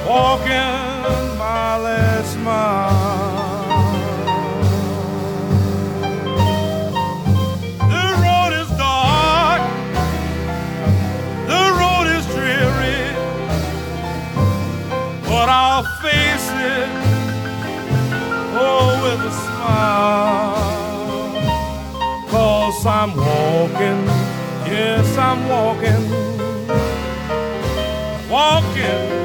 walking my last mile. The road is dark, the road is dreary, but I'll face it, oh, with a smile. 'Cause I'm walking, yes, I'm walking, walking